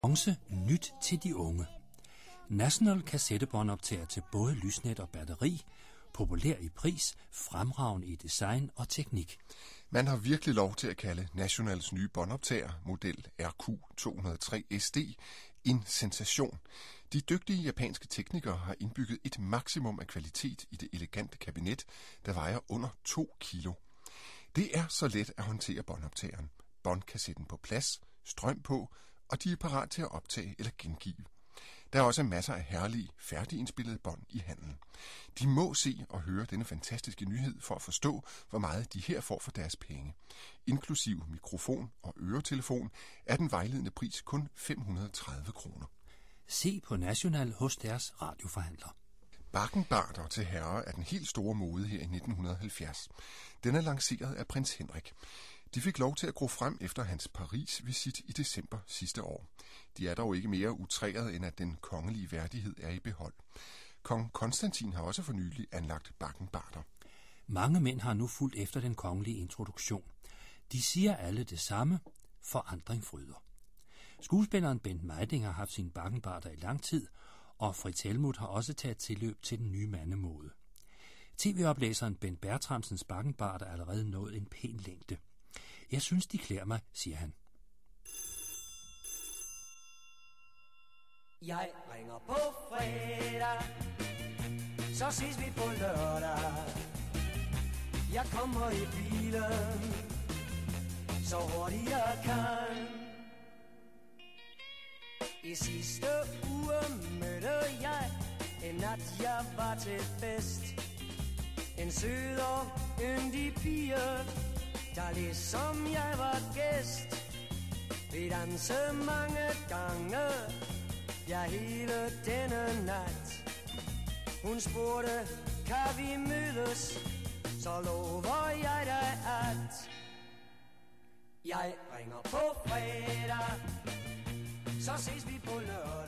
Annonce nyt til de unge. National kassettebåndoptager til både lysnet og batteri, populær i pris, fremragende i design og teknik. Man har virkelig lov til at kalde Nationals nye båndoptager, model RQ203 SD, en sensation. De dygtige japanske teknikere har indbygget et maksimum af kvalitet i det elegante kabinet, der vejer under 2 kilo. Det er så let at håndtere båndoptageren. Båndkassetten på plads, strøm på, og de er parat til at optage eller gengive. Der er også masser af herlige, færdigindspillede bånd i handlen. De må se og høre denne fantastiske nyhed for at forstå, hvor meget de her får for deres penge. Inklusiv mikrofon og øretelefon er den vejledende pris kun 530 kroner. Se på National hos deres radioforhandler. Bakkenbarter til herrer er den helt store mode her i 1970. Den er lanceret af prins Henrik. De fik lov til at gro frem efter hans Paris-visit i december sidste år. De er dog ikke mere utræret, end at den kongelige værdighed er i behold. Kong Konstantin har også for nylig anlagt bakkenbarter. Mange mænd har nu fulgt efter den kongelige introduktion. De siger alle det samme: forandring fryder. Skuespilleren Bent Mejding har haft sine bakkenbarter i lang tid, og Fritz Helmuth har også taget tilløb til den nye mandemode. TV-oplæseren Bent Bertramsens bakkenbarter er allerede nået en pæn længde. Jeg synes, de klæder mig, siger han. Jeg ringer på fredag, så ses vi på lørdag. Jeg kommer i bilen, så hurtigt jeg kan. I sidste uge mødte jeg en nat, jeg var til fest. En sød og yndig pige, der ligesom jeg var gæst. Vi dansede mange gange, ja hele denne nat. Hun spurgte, kan vi mødes, så lover jeg dig at jeg ringer på fredag, så ses vi på lørdag.